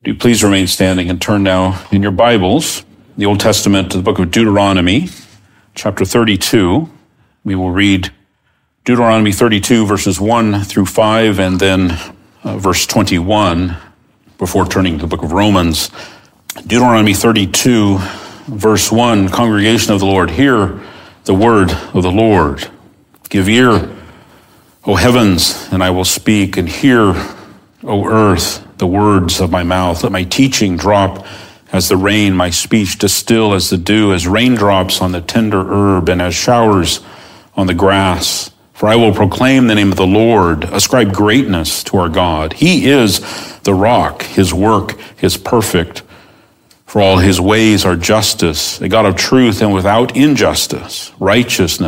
Do please remain standing and turn now in your Bibles, the Old Testament, to the book of Deuteronomy, chapter 32. We will read Deuteronomy 32, verses 1 through 5, and then verse 21 before turning to the book of Romans. Deuteronomy 32, verse 1, Congregation of the Lord, hear the word of the Lord. Give ear, O heavens, and I will speak, and hear, O earth, the words of my mouth. Let my teaching drop as the rain, my speech distill as the dew, as raindrops on the tender herb, and as showers on the grass. For I will proclaim the name of the Lord, ascribe greatness to our God. He is the rock, his work is perfect. For all his ways are justice, a God of truth and without injustice. Righteous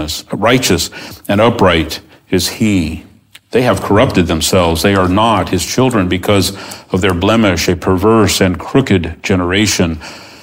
and upright is he. They have corrupted themselves. They are not his children because of their blemish, a perverse and crooked generation.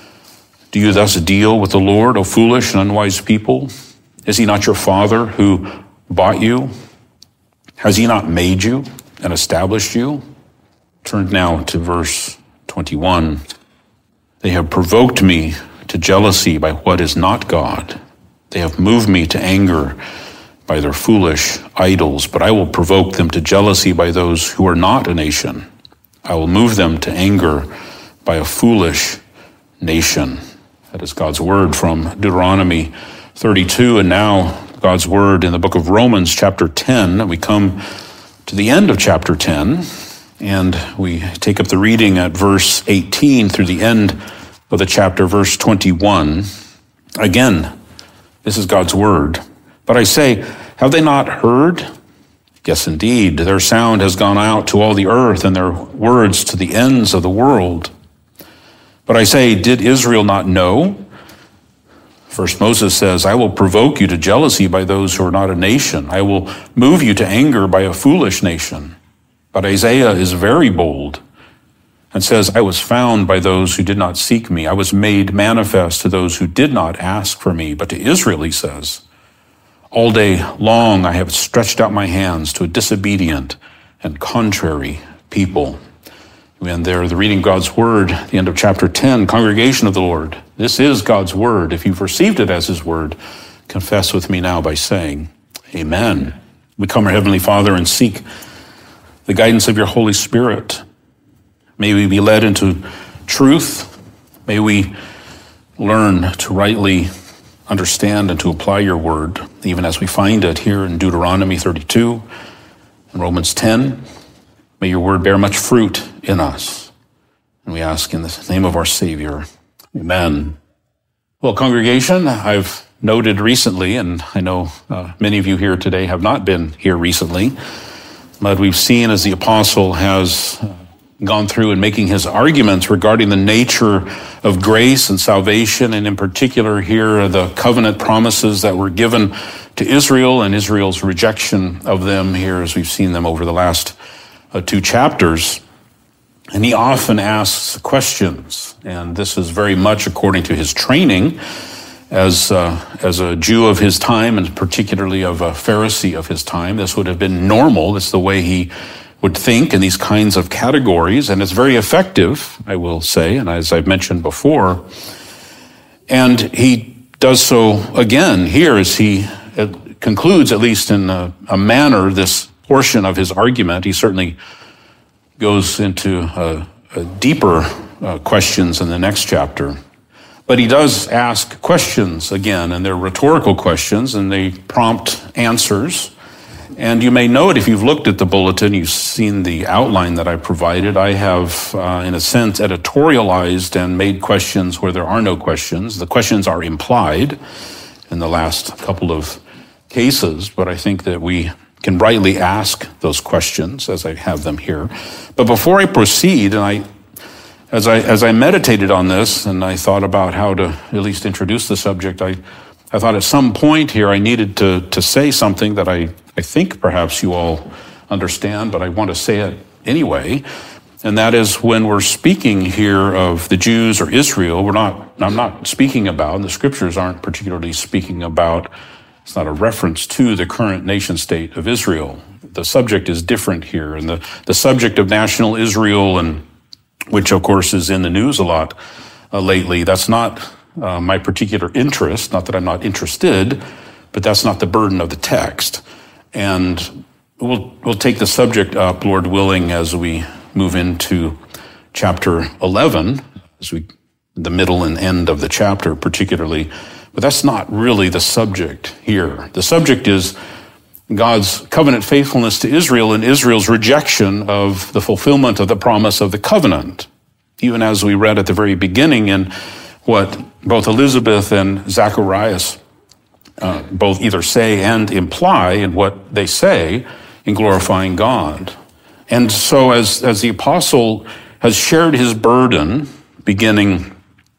Do you thus deal with the Lord, O foolish and unwise people? Is he not your father who bought you? Has he not made you and established you? Turn now to verse 21. They have provoked me to jealousy by what is not God. They have moved me to anger by their foolish idols, but I will provoke them to jealousy by those who are not a nation. I will move them to anger by a foolish nation. That is God's word from Deuteronomy 32, and now God's word in the book of Romans, chapter 10. We come to the end of chapter 10, and we take up the reading at verse 18 through the end of the chapter, verse 21. Again, this is God's word. But I say, have they not heard? Yes, indeed, their sound has gone out to all the earth, and their words to the ends of the world. But I say, did Israel not know? First Moses says, I will provoke you to jealousy by those who are not a nation. I will move you to anger by a foolish nation. But Isaiah is very bold and says, I was found by those who did not seek me. I was made manifest to those who did not ask for me. But to Israel, he says, all day long I have stretched out my hands to a disobedient and contrary people. We end there, the reading of God's word, the end of chapter 10, Congregation of the Lord. This is God's word. If you've received it as his word, confess with me now by saying, Amen. We come, our Heavenly Father, and seek the guidance of your Holy Spirit. May we be led into truth. May we learn to rightly understand and to apply your word, even as we find it here in Deuteronomy 32 and Romans 10. May your word bear much fruit in us. And we ask in the name of our Savior, amen. Well, congregation, I've noted recently, and I know many of you here today have not been here recently, but we've seen as the apostle has gone through and making his arguments regarding the nature of grace and salvation, and in particular here the covenant promises that were given to Israel and Israel's rejection of them here as we've seen them over the last two chapters. And he often asks questions, and this is very much according to his training as a Jew of his time, and particularly of a Pharisee of his time. This would have been normal. That's the way he would think in these kinds of categories, and it's very effective, I will say, and as I've mentioned before. And he does so again here as he concludes, at least in a manner, this portion of his argument. He certainly goes into deeper questions in the next chapter. But he does ask questions again, and they're rhetorical questions, and they prompt answers. And you may note, if you've looked at the bulletin, you've seen the outline that I provided. I have, in a sense, editorialized and made questions where there are no questions. The questions are implied in the last couple of cases, but I think that we can rightly ask those questions as I have them here. But before I proceed, and as I meditated on this, and I thought about how to at least introduce the subject, I thought at some point here I needed to say something that I think perhaps you all understand, but I want to say it anyway. And that is, when we're speaking here of the Jews or Israel, I'm not speaking about, and the scriptures aren't particularly speaking about, it's not a reference to the current nation state of Israel. The subject is different here, and the subject of national Israel and which of course is in the news a lot lately. That's not my particular interest, not that I'm not interested, but that's not the burden of the text. And we'll take the subject up, Lord willing, as we move into chapter 11, the middle and end of the chapter particularly. But that's not really the subject here. The subject is God's covenant faithfulness to Israel and Israel's rejection of the fulfillment of the promise of the covenant. Even as we read at the very beginning in what both Elizabeth and Zacharias both either say and imply in what they say in glorifying God. And so as the apostle has shared his burden beginning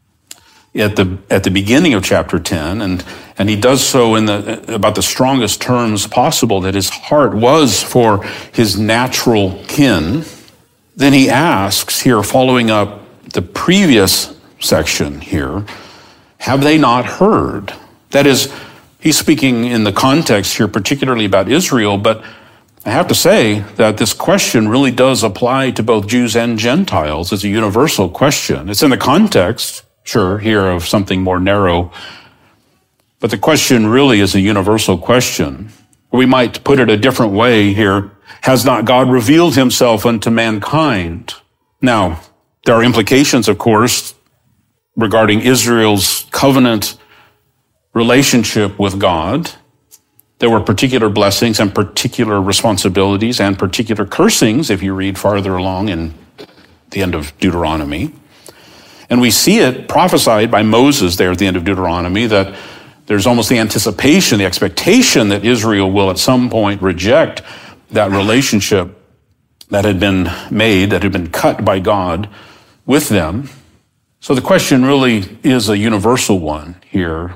at the beginning of chapter 10, and he does so in about the strongest terms possible, that his heart was for his natural kin, then he asks here, following up the previous section here, have they not heard? That is, he's speaking in the context here particularly about Israel, but I have to say that this question really does apply to both Jews and Gentiles. It's a universal question. It's in the context, sure, here of something more narrow, but the question really is a universal question. We might put it a different way here. Has not God revealed himself unto mankind? Now, there are implications, of course, regarding Israel's covenant relationship with God. There were particular blessings and particular responsibilities and particular cursings, if you read farther along in the end of Deuteronomy. And we see it prophesied by Moses there at the end of Deuteronomy that there's almost the anticipation, the expectation that Israel will at some point reject that relationship that had been made, that had been cut by God with them. So the question really is a universal one here.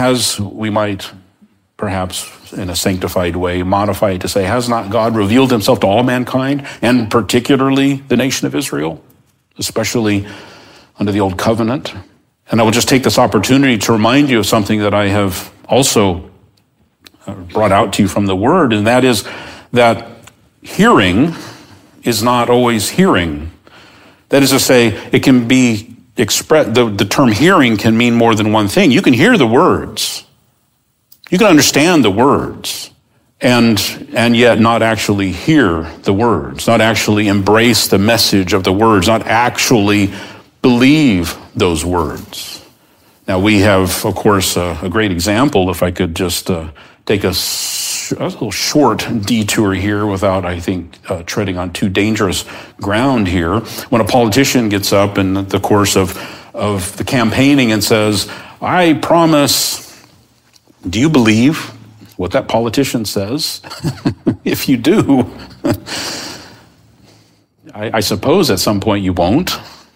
We might perhaps in a sanctified way modify it to say, has not God revealed himself to all mankind, and particularly the nation of Israel, especially under the old covenant? And I will just take this opportunity to remind you of something that I have also brought out to you from the Word, and that is that hearing is not always hearing. That is to say, it can be expressed, the term hearing can mean more than one thing. You can hear the words. You can understand the words and yet not actually hear the words, not actually embrace the message of the words, not actually believe those words. Now we have, of course, a great example, if I could just take a little short detour here without, I think, treading on too dangerous ground here. When a politician gets up in the course of the campaigning and says, I promise, do you believe what that politician says? If you do, I suppose at some point you won't.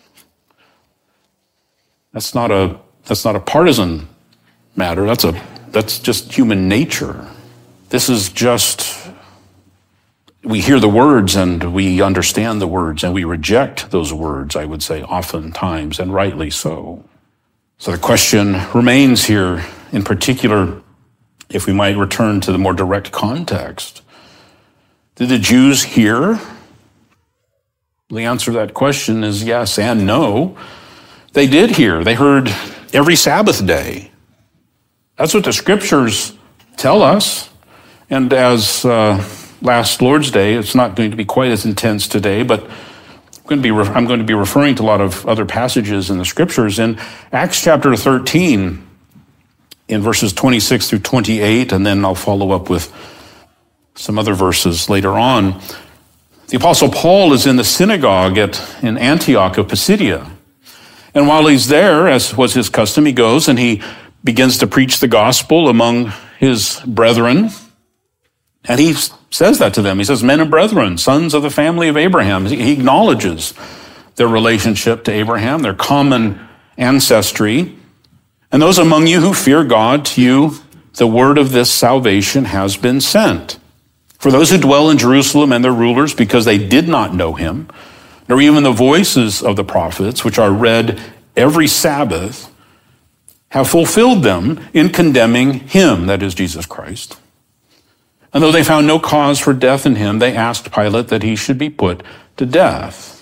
That's not a partisan matter. That's just human nature. This is just, we hear the words and we understand the words and we reject those words, I would say, oftentimes, and rightly so. So the question remains here, in particular, if we might return to the more direct context. Did the Jews hear? The answer to that question is yes and no. They did hear. They heard every Sabbath day. That's what the scriptures tell us. And as last Lord's Day, it's not going to be quite as intense today, but I'm going to be referring to a lot of other passages in the scriptures. In Acts chapter 13, in verses 26 through 28, and then I'll follow up with some other verses later on, the Apostle Paul is in the synagogue in Antioch of Pisidia. And while he's there, as was his custom, he goes and he begins to preach the gospel among his brethren. And he says that to them. He says, men and brethren, sons of the family of Abraham. He acknowledges their relationship to Abraham, their common ancestry. And those among you who fear God, to you the word of this salvation has been sent. For those who dwell in Jerusalem and their rulers, because they did not know him, nor even the voices of the prophets, which are read every Sabbath, have fulfilled them in condemning him, that is Jesus Christ. And though they found no cause for death in him, they asked Pilate that he should be put to death.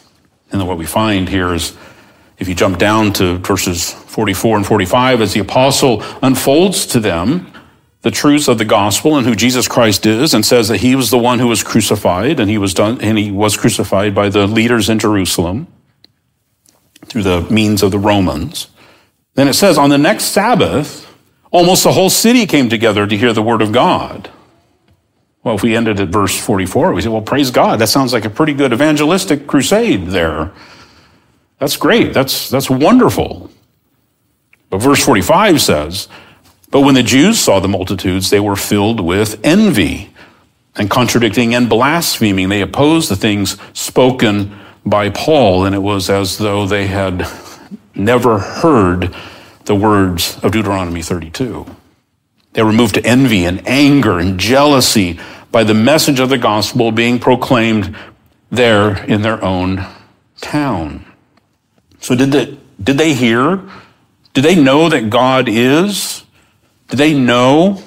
And then what we find here is, if you jump down to verses 44 and 45, as the apostle unfolds to them the truths of the gospel and who Jesus Christ is, and says that he was the one who was crucified, and he was crucified by the leaders in Jerusalem through the means of the Romans. Then it says, on the next Sabbath, almost the whole city came together to hear the word of God. Well, if we ended at verse 44, we say, well, praise God. That sounds like a pretty good evangelistic crusade there. That's great. That's wonderful. But verse 45 says, but when the Jews saw the multitudes, they were filled with envy and contradicting and blaspheming. They opposed the things spoken by Paul, and it was as though they had never heard the words of Deuteronomy 32. They were moved to envy and anger and jealousy by the message of the gospel being proclaimed there in their own town. So did they hear? Did they know that God is? Did they know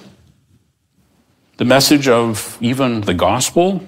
the message of even the gospel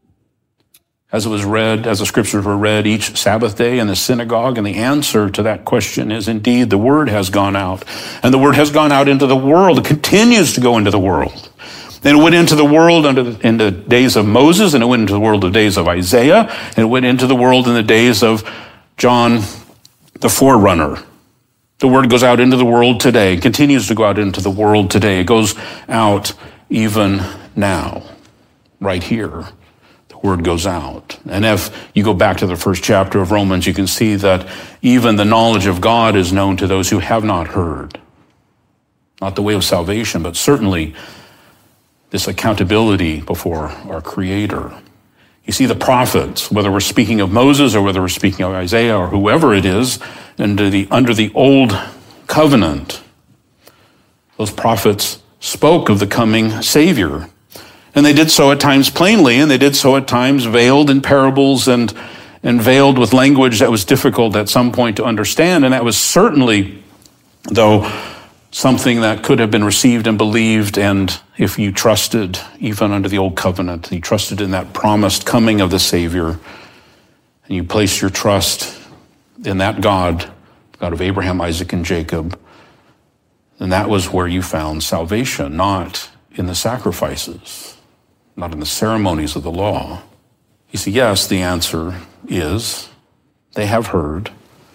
as it was read, as the scriptures were read each Sabbath day in the synagogue? And the answer to that question is indeed the word has gone out. And the word has gone out into the world. It continues to go into the world. And it went into the world in the days of Moses, and it went into the world in the days of Isaiah, and it went into the world in the days of John the forerunner. The word goes out into the world today, continues to go out into the world today. It goes out even now, right here. The word goes out. And if you go back to the first chapter of Romans, you can see that even the knowledge of God is known to those who have not heard. Not the way of salvation, but certainly this accountability before our Creator. You see, the prophets, whether we're speaking of Moses or whether we're speaking of Isaiah or whoever it is, under the old covenant, those prophets spoke of the coming Savior. And they did so at times plainly, and they did so at times veiled in parables and veiled with language that was difficult at some point to understand. And that was certainly, though, something that could have been received and believed, and if you trusted, even under the old covenant, you trusted in that promised coming of the Savior, and you placed your trust in that God, God of Abraham, Isaac, and Jacob, then that was where you found salvation, not in the sacrifices, not in the ceremonies of the law. You see, yes, the answer is they have heard,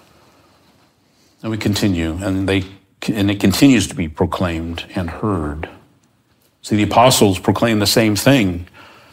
and we continue, and it continues to be proclaimed and heard. See, the apostles proclaim the same thing.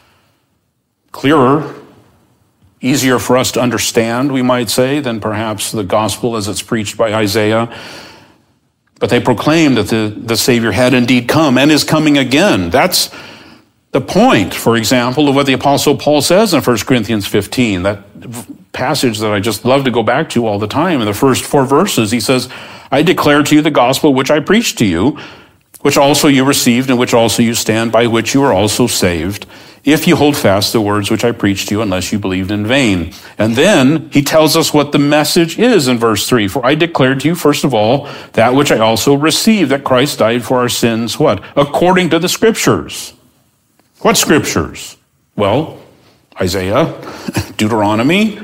Clearer, easier for us to understand, we might say, than perhaps the gospel as it's preached by Isaiah. But they proclaim that the Savior had indeed come and is coming again. That's the point, for example, of what the apostle Paul says in 1 Corinthians 15, that passage that I just love to go back to all the time. In the first 4 verses, he says, I declare to you the gospel which I preached to you, which also you received, and which also you stand, by which you are also saved, if you hold fast the words which I preached to you, unless you believed in vain. And then he tells us what the message is in verse 3. For I declared to you, first of all, that which I also received, that Christ died for our sins, what? According to the scriptures. What scriptures? Well, Isaiah, Deuteronomy,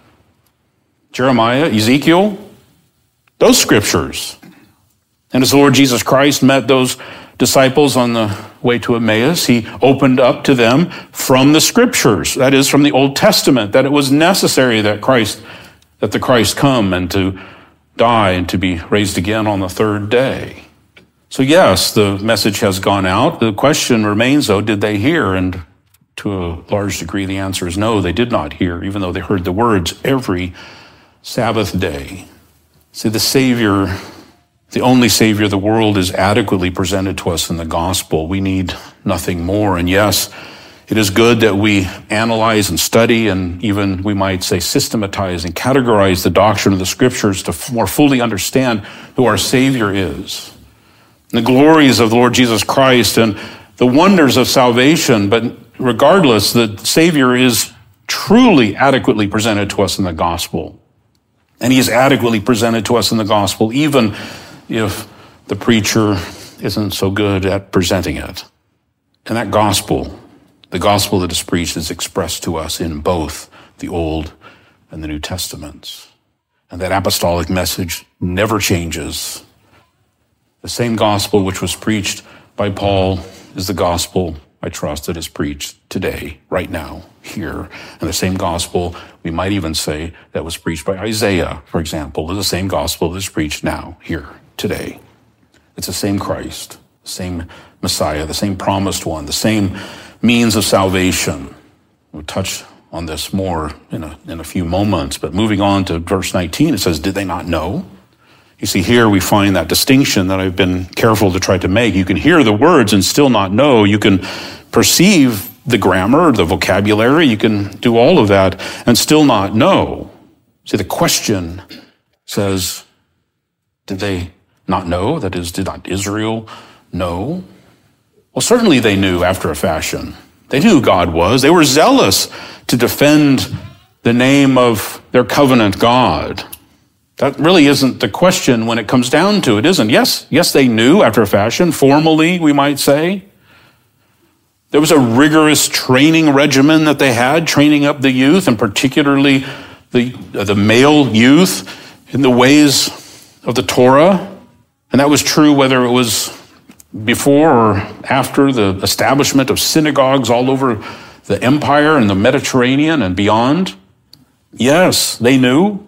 Jeremiah, Ezekiel, those scriptures. And as the Lord Jesus Christ met those disciples on the way to Emmaus, he opened up to them from the scriptures, that is, from the Old Testament, that it was necessary that the Christ come and to die and to be raised again on the third day. So yes, the message has gone out. The question remains, though, did they hear? And to a large degree, the answer is no, they did not hear, even though they heard the words every Sabbath day. See, the Savior, the only Savior of the world, is adequately presented to us in the gospel. We need nothing more. And yes, it is good that we analyze and study and even, we might say, systematize and categorize the doctrine of the scriptures to more fully understand who our Savior is, the glories of the Lord Jesus Christ and the wonders of salvation. But regardless, the Savior is truly adequately presented to us in the gospel. And he is adequately presented to us in the gospel, even if the preacher isn't so good at presenting it. And that gospel, the gospel that is preached, is expressed to us in both the Old and the New Testaments. And that apostolic message never changes. The same gospel which was preached by Paul is the gospel, I trust, that is preached today, right now, here. And the same gospel, we might even say, that was preached by Isaiah, for example, is the same gospel that is preached now, here, today. It's the same Christ, the same Messiah, the same promised one, the same means of salvation. We'll touch on this more in a few moments, but moving on to verse 19, it says, did they not know? You see, here we find that distinction that I've been careful to try to make. You can hear the words and still not know. You can perceive the grammar, the vocabulary. You can do all of that and still not know. See, the question says, did they not know? That is, did not Israel know? Well, certainly they knew after a fashion. They knew who God was. They were zealous to defend the name of their covenant God. That really isn't the question when it comes down to it, isn't it? Yes, they knew after a fashion, formally, we might say. There was a rigorous training regimen that they had, training up the youth, and particularly the male youth in the ways of the Torah. And that was true whether it was before or after the establishment of synagogues all over the empire and the Mediterranean and beyond. Yes, they knew.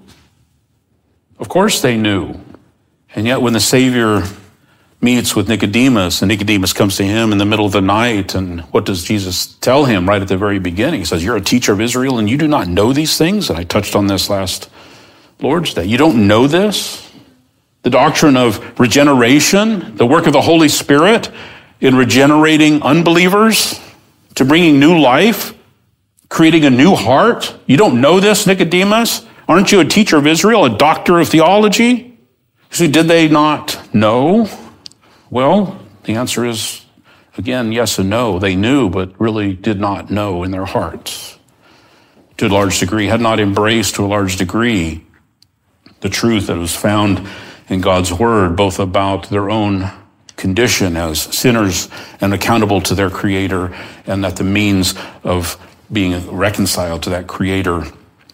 Of course they knew. And yet when the Savior meets with Nicodemus, and Nicodemus comes to him in the middle of the night, and what does Jesus tell him right at the very beginning? He says, you're a teacher of Israel, and you do not know these things? And I touched on this last Lord's Day. You don't know this? The doctrine of regeneration, the work of the Holy Spirit in regenerating unbelievers, to bringing new life, creating a new heart. You don't know this, Nicodemus? Aren't you a teacher of Israel, a doctor of theology? So did they not know? Well, the answer is, again, yes and no. They knew, but really did not know in their hearts. To a large degree, had not embraced to a large degree the truth that was found in God's word, both about their own condition as sinners and accountable to their Creator, and that the means of being reconciled to that Creator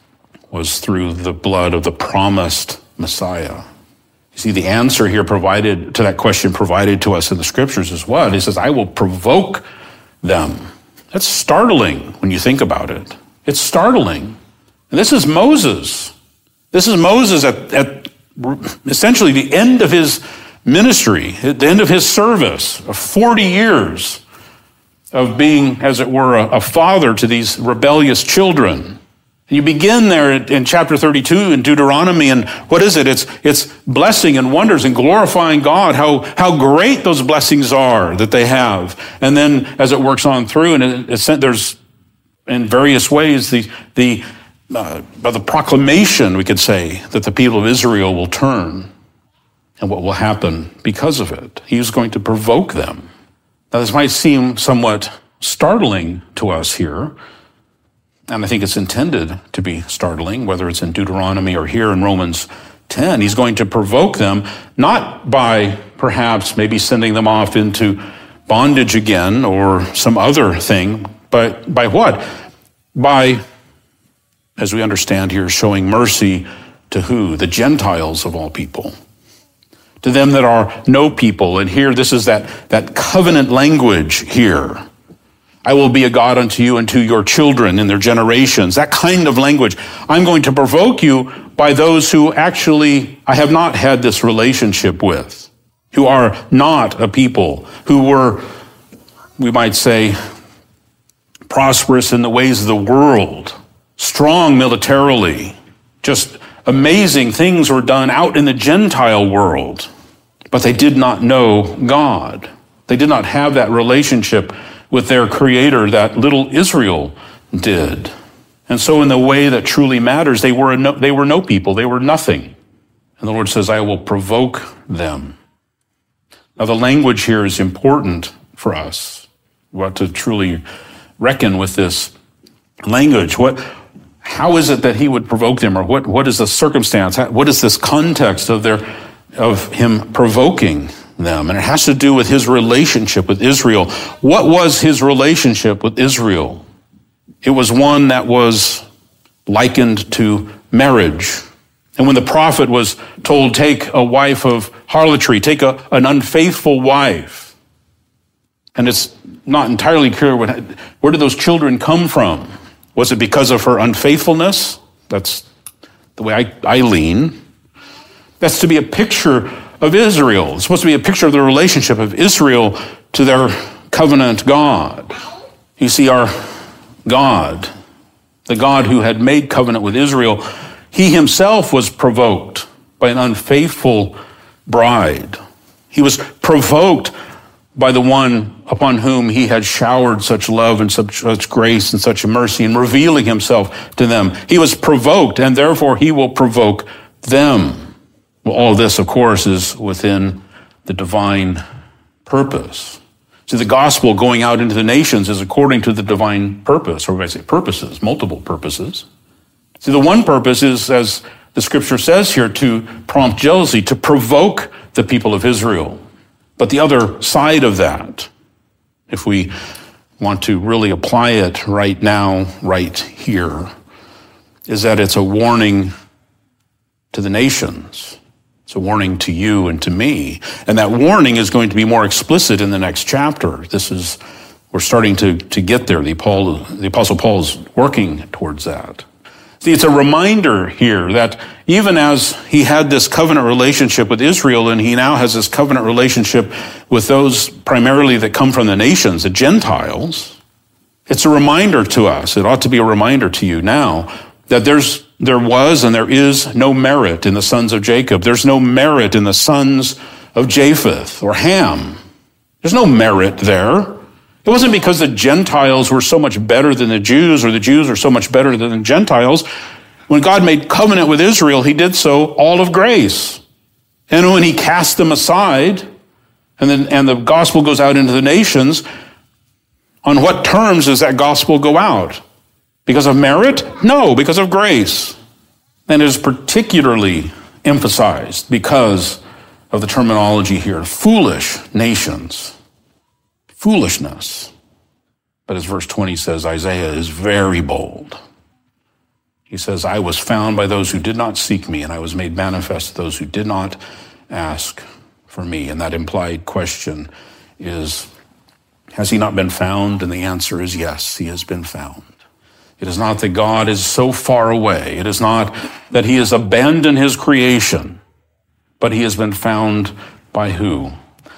was through the blood of the promised Messiah. You see, the answer here provided to that question provided to us in the scriptures is what? It says, I will provoke them. That's startling when you think about it. It's startling. And this is Moses. This is Moses at essentially the end of his ministry, at the end of his service of 40 years of being, as it were, a father to these rebellious children. And you begin there in chapter 32 in Deuteronomy, and what is it? It's blessing and wonders and glorifying God, how great those blessings are that they have. And then as it works on through, and there's in various ways the proclamation, we could say, that the people of Israel will turn and what will happen because of it. He is going to provoke them. Now, this might seem somewhat startling to us here, and I think it's intended to be startling, whether it's in Deuteronomy or here in Romans 10. He's going to provoke them, not by perhaps maybe sending them off into bondage again or some other thing, but by what? By, as we understand here, showing mercy to who? The Gentiles of all people. To them that are no people. And here, this is that covenant language here. I will be a God unto you and to your children in their generations. That kind of language. I'm going to provoke you by those who actually I have not had this relationship with, who are not a people, who were, we might say, prosperous in the ways of the world, strong militarily, just amazing things were done out in the Gentile world, but they did not know God. They did not have that relationship with their Creator that little Israel did. And so in the way that truly matters, they were no people. They were nothing. And the Lord says, I will provoke them. Now the language here is important for us. We ought to truly reckon with this language. How is it that he would provoke them? Or what is the circumstance? What is this context of him provoking them? And it has to do with his relationship with Israel. What was his relationship with Israel? It was one that was likened to marriage. And when the prophet was told, take a wife of harlotry, take an unfaithful wife, and it's not entirely clear where did those children come from? Was it because of her unfaithfulness? That's the way I lean. That's to be a picture of Israel. It's supposed to be a picture of the relationship of Israel to their covenant God. You see, our God, the God who had made covenant with Israel, he himself was provoked by an unfaithful bride. He was provoked by the one upon whom he had showered such love and such grace and such mercy and revealing himself to them. He was provoked, and therefore he will provoke them. Well, all this, of course, is within the divine purpose. See, the gospel going out into the nations is according to the divine purpose, or I say purposes, multiple purposes. See, the one purpose is, as the scripture says here, to prompt jealousy, to provoke the people of Israel. But the other side of that, if we want to really apply it right now, right here, is that it's a warning to the nations. It's a warning to you and to me. And that warning is going to be more explicit in the next chapter. We're starting to get there. The Apostle Paul is working towards that. See, it's a reminder here that even as he had this covenant relationship with Israel, and he now has this covenant relationship with those primarily that come from the nations, the Gentiles, it's a reminder to us, it ought to be a reminder to you now, that there was and there is no merit in the sons of Jacob. There's no merit in the sons of Japheth or Ham. There's no merit there. It wasn't because the Gentiles were so much better than the Jews, or the Jews were so much better than the Gentiles. When God made covenant with Israel, he did so all of grace. And when he cast them aside, and the gospel goes out into the nations, on what terms does that gospel go out? Because of merit? No, because of grace. And it is particularly emphasized because of the terminology here, foolish nations. Foolishness. But as verse 20 says, Isaiah is very bold. He says, I was found by those who did not seek me, and I was made manifest to those who did not ask for me. And that implied question is, has he not been found? And the answer is yes, he has been found. It is not that God is so far away. It is not that he has abandoned his creation, but he has been found by who?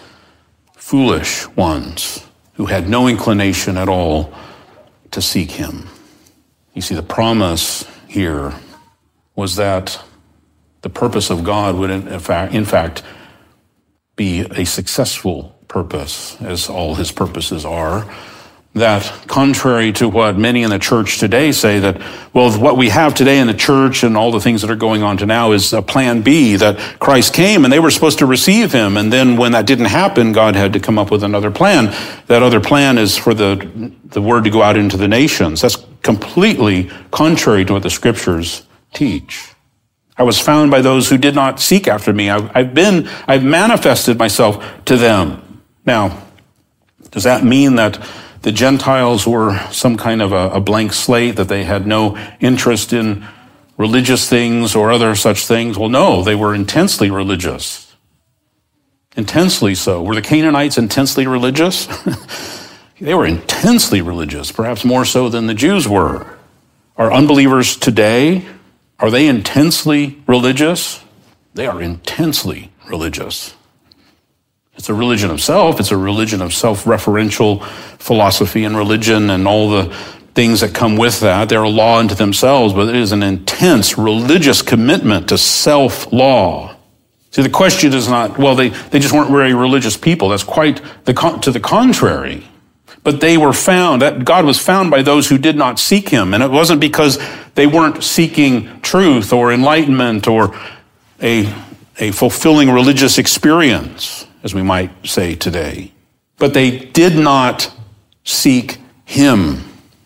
Foolish ones who had no inclination at all to seek him. You see, the promise here was that the purpose of God would in fact be a successful purpose, as all his purposes are. That contrary to what many in the church today say, that, well, what we have today in the church and all the things that are going on to now is a plan B, that Christ came and they were supposed to receive him. And then when that didn't happen, God had to come up with another plan. That other plan is for the word to go out into the nations. That's completely contrary to what the scriptures teach. I was found by those who did not seek after me. I've manifested myself to them. Now, does that mean that the Gentiles were some kind of a blank slate, that they had no interest in religious things or other such things? Well, no, they were intensely religious. Intensely so. Were the Canaanites intensely religious? They were intensely religious, perhaps more so than the Jews were. Are unbelievers today, are they intensely religious? They are intensely religious. It's a religion of self. It's a religion of self-referential philosophy and religion and all the things that come with that. They're a law unto themselves, but it is an intense religious commitment to self-law. See, the question is not, well, they just weren't very religious people. That's quite to the contrary. But they were found, that God was found by those who did not seek him. And it wasn't because they weren't seeking truth or enlightenment or a fulfilling religious experience, as we might say today. But they did not seek him.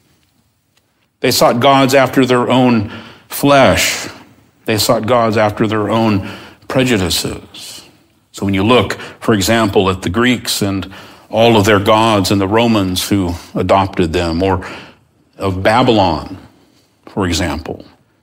They sought gods after their own flesh. They sought gods after their own prejudices. So when you look, for example, at the Greeks and all of their gods and the Romans who adopted them, or of Babylon, for example,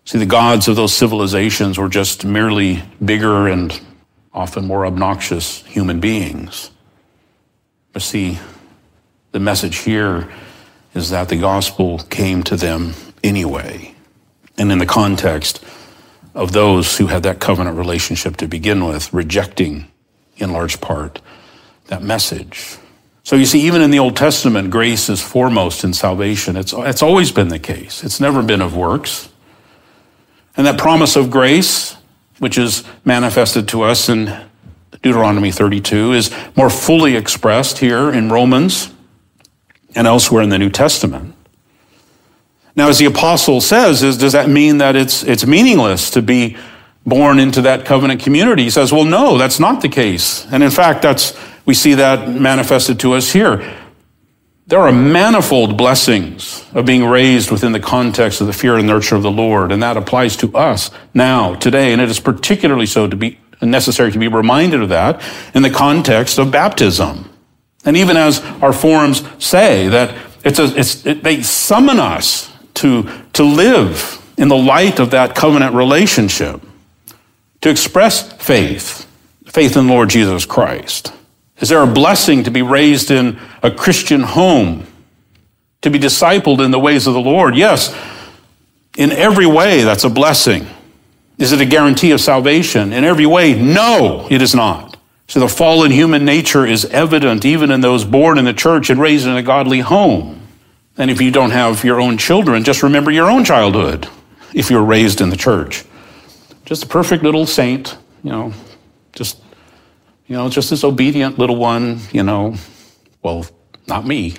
See, the gods of those civilizations were just merely bigger and often more obnoxious human beings. But see, the message here is that the gospel came to them anyway. And in the context of those who had that covenant relationship to begin with, rejecting in large part that message. So you see, even in the Old Testament, grace is foremost in salvation. It's always been the case. It's never been of works. And that promise of grace, which is manifested to us in Deuteronomy 32, is more fully expressed here in Romans and elsewhere in the New Testament. Now, as the apostle says, does that mean that it's meaningless to be born into that covenant community? He says, well, no, that's not the case. And in fact, we see that manifested to us here. There are manifold blessings of being raised within the context of the fear and nurture of the Lord, and that applies to us now, today, and it is particularly so to be necessary to be reminded of that in the context of baptism. And even as our forms say, that they summon us to live in the light of that covenant relationship, to express faith in the Lord Jesus Christ. Is there a blessing to be raised in a Christian home, to be discipled in the ways of the Lord? Yes, in every way that's a blessing. Is it a guarantee of salvation? In every way, no, it is not. So the fallen human nature is evident even in those born in the church and raised in a godly home. And if you don't have your own children, just remember your own childhood if you were raised in the church. Just a perfect little saint, just this obedient little one, well, not me.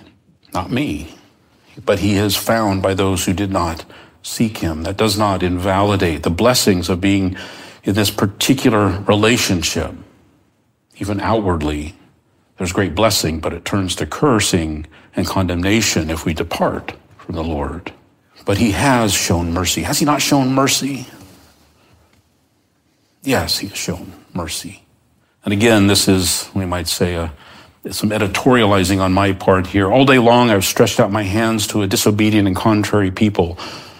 But he is found by those who did not seek him. That does not invalidate the blessings of being in this particular relationship. Even outwardly, there's great blessing, but it turns to cursing and condemnation if we depart from the Lord. But he has shown mercy. Has he not shown mercy? Yes, he has shown mercy. And again, this is, we might say, some editorializing on my part here. All day long, I've stretched out my hands to a disobedient and contrary people.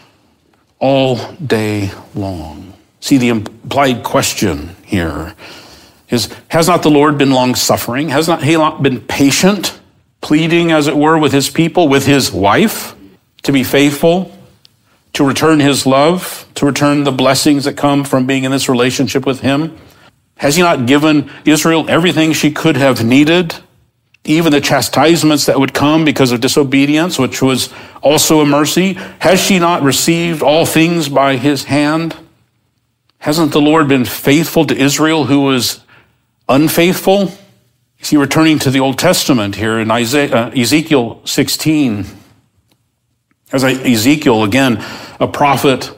All day long. See, the implied question here is, has not the Lord been long-suffering? Has not he been patient, pleading, as it were, with his people, with his wife, to be faithful, to return his love, to return the blessings that come from being in this relationship with him? Has he not given Israel everything she could have needed? Even the chastisements that would come because of disobedience, which was also a mercy. Has she not received all things by his hand? Hasn't the Lord been faithful to Israel who was unfaithful? You see, returning to the Old Testament here in Ezekiel 16. As Ezekiel, again, a prophet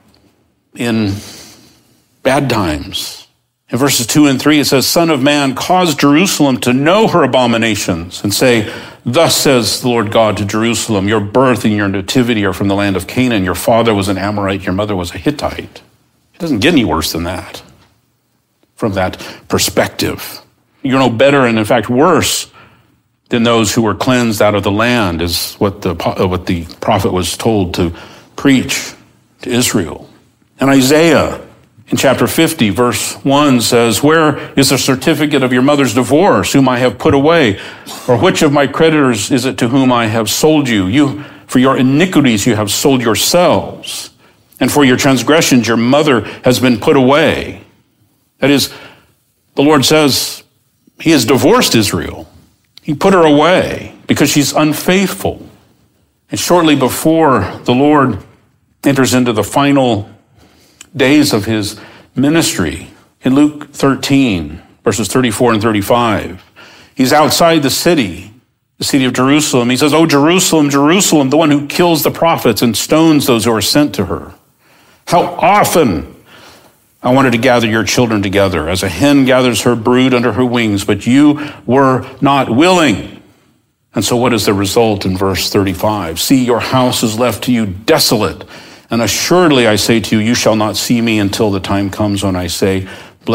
in bad times. In verses 2 and 3, it says, Son of man, cause Jerusalem to know her abominations and say, Thus says the Lord God to Jerusalem, your birth and your nativity are from the land of Canaan. Your father was an Amorite, your mother was a Hittite. It doesn't get any worse than that from that perspective. You're no better and in fact worse than those who were cleansed out of the land, is what the prophet was told to preach to Israel. And Isaiah in chapter 50, verse 1 says, Where is the certificate of your mother's divorce, whom I have put away? Or which of my creditors is it to whom I have sold you? For your iniquities you have sold yourselves, and for your transgressions your mother has been put away. That is, the Lord says he has divorced Israel. He put her away because she's unfaithful. And shortly before the Lord enters into the final days of his ministry, in Luke 13, verses 34 and 35, he's outside the city of Jerusalem. He says, "O Jerusalem, Jerusalem, the one who kills the prophets and stones those who are sent to her. How often I wanted to gather your children together, as a hen gathers her brood under her wings, but you were not willing." And so what is the result in verse 35? See, your house is left to you desolate. And assuredly I say to you, you shall not see me until the time comes when I say,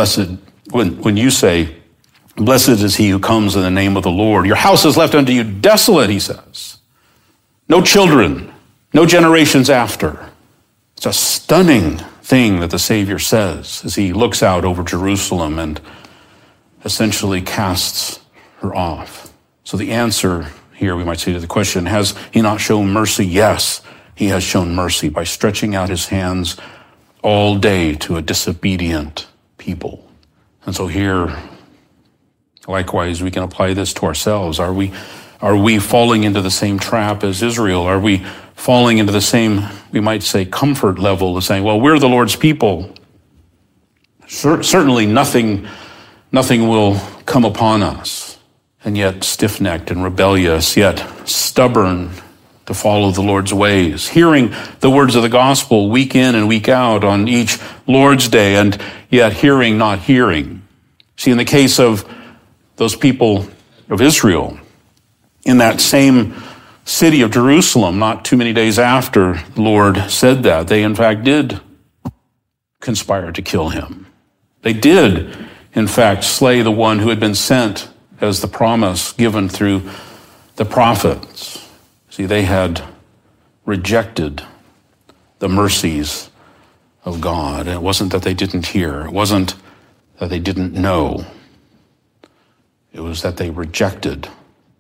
when you say, blessed is he who comes in the name of the Lord. Your house is left unto you desolate, he says. No children, no generations after. It's a stunning thing that the Savior says as he looks out over Jerusalem and essentially casts her off. So the answer here, we might say to the question, has he not shown mercy? Yes, he has shown mercy by stretching out his hands all day to a disobedient people. And so here, likewise, we can apply this to ourselves. Are we falling into the same trap as Israel? Are we falling into the same, we might say, comfort level of saying, well, we're the Lord's people. Certainly nothing will come upon us. And yet stiff-necked and rebellious, yet stubborn to follow the Lord's ways, hearing the words of the gospel week in and week out on each Lord's Day, and yet hearing, not hearing. See, in the case of those people of Israel, in that same city of Jerusalem, not too many days after the Lord said that, they in fact did conspire to kill him. They did, in fact, slay the one who had been sent as the promise given through the prophets. See, they had rejected the mercies of God. And it wasn't that they didn't hear. It wasn't that they didn't know. It was that they rejected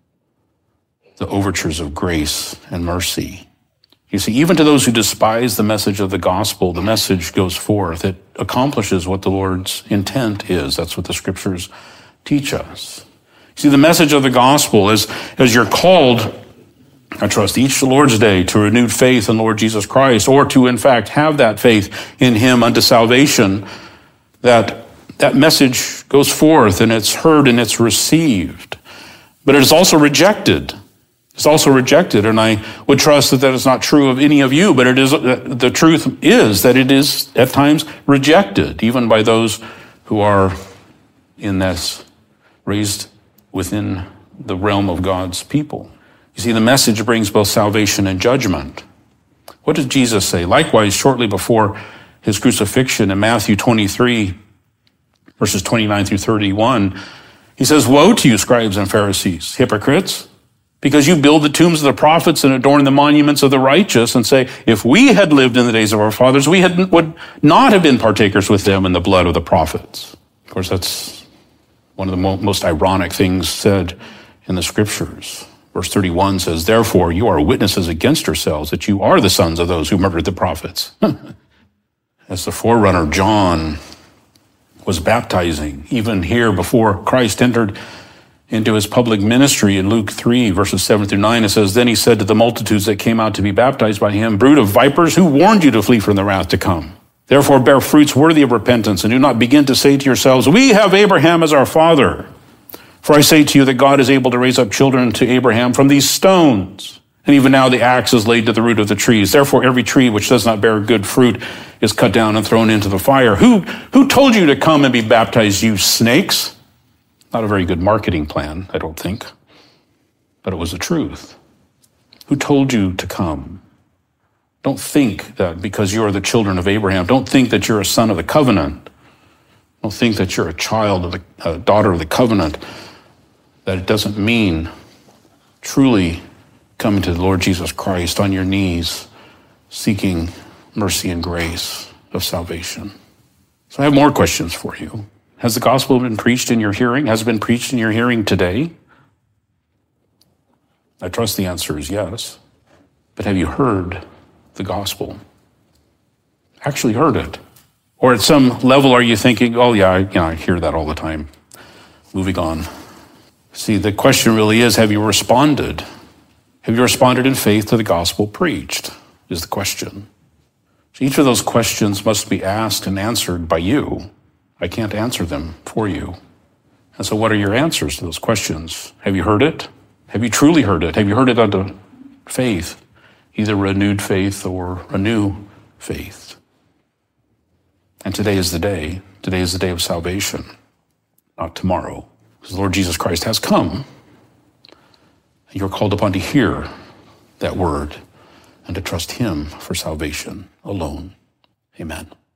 the overtures of grace and mercy. You see, even to those who despise the message of the gospel, the message goes forth. It accomplishes what the Lord's intent is. That's what the scriptures teach us. See, the message of the gospel is, as you're called, I trust, each Lord's Day to renewed faith in Lord Jesus Christ, or to, in fact, have that faith in him unto salvation, that message goes forth and it's heard and it's received. But it is also rejected. It's also rejected, and I would trust that is not true of any of you, but it is. The truth is that it is at times rejected, even by those who are in this, raised within the realm of God's people. You see, the message brings both salvation and judgment. What did Jesus say? Likewise, shortly before his crucifixion in Matthew 23, verses 29 through 31, he says, "Woe to you, scribes and Pharisees, hypocrites! Because you build the tombs of the prophets and adorn the monuments of the righteous and say, if we had lived in the days of our fathers, we would not have been partakers with them in the blood of the prophets." Of course, that's one of the most ironic things said in the scriptures. Verse 31 says, "Therefore you are witnesses against yourselves that you are the sons of those who murdered the prophets." As the forerunner John was baptizing, even here before Christ entered into his public ministry in Luke 3, verses 7 through 9, it says, "Then he said to the multitudes that came out to be baptized by him, brood of vipers, who warned you to flee from the wrath to come? Therefore bear fruits worthy of repentance, and do not begin to say to yourselves, we have Abraham as our father. For I say to you that God is able to raise up children to Abraham from these stones. And even now the axe is laid to the root of the trees. Therefore every tree which does not bear good fruit is cut down and thrown into the fire. Who told you to come and be baptized, you snakes?" Not a very good marketing plan, I don't think, but it was the truth. Who told you to come? Don't think that because you are the children of Abraham, don't think that you're a son of the covenant. Don't think that you're a daughter of the covenant, that it doesn't mean truly coming to the Lord Jesus Christ on your knees, seeking mercy and grace of salvation. So I have more questions for you. Has the gospel been preached in your hearing? Has it been preached in your hearing today? I trust the answer is yes. But have you heard the gospel? Actually heard it? Or at some level are you thinking, oh yeah, I hear that all the time. Moving on. See, the question really is, have you responded? Have you responded in faith to the gospel preached? Is the question. So each of those questions must be asked and answered by you. I can't answer them for you. And so what are your answers to those questions? Have you heard it? Have you truly heard it? Have you heard it unto faith? Either renewed faith or a new faith. And today is the day. Today is the day of salvation, not tomorrow. Because the Lord Jesus Christ has come. And you're called upon to hear that word and to trust him for salvation alone. Amen.